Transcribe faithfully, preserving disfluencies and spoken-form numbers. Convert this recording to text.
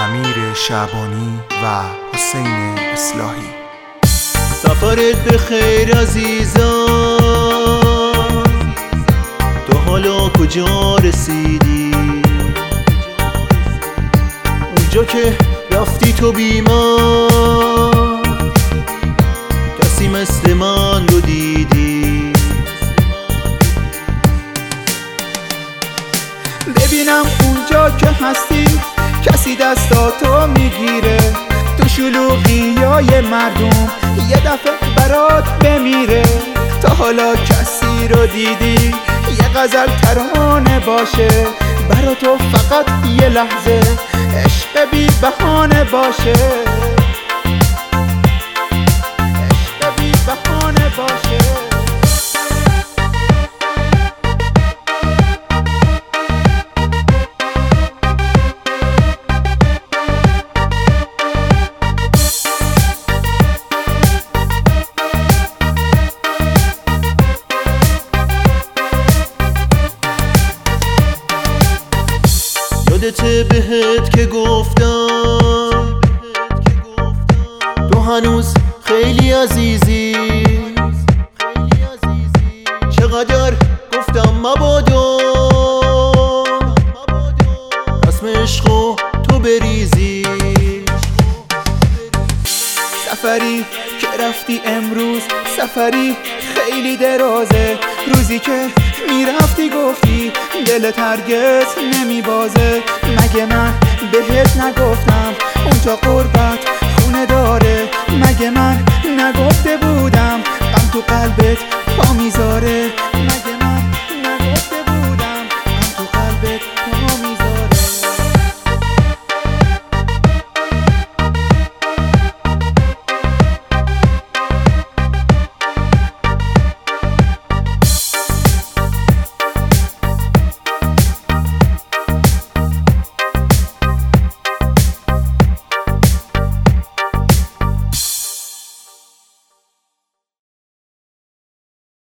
امیر شعبانی و حسین اصلاحی. سفرت به خیر عزیزم، تو حالا کجا رسیدی؟ اونجا که رفتی تو بی من، کسی مثل من رو دیدی؟ ببینم اونجا که هستی کسی دستاتو میگیره، تو شلوغی های مردم یه دفعه برات بمیره. تا حالا کسی رو دیدی یه غزل ترانه باشه برا تو فقط یه لحظه عشق بی بهانه باشه، عشق بی بهانه باشه. یادته بهت که گفتم تو هنوز خیلی عزیزی، چقدر گفتم مبادا رسم عشقو تو بریزی. سفری که رفتی امروز سفری خیلی درازه، روزی که میرفتی گفتی دلت هرگز نمیبازه. مگه من بهت نگفتم اونجا غربت خونه داره؟ مگه من نگفته بودم غم تو قلبت پا میذاره؟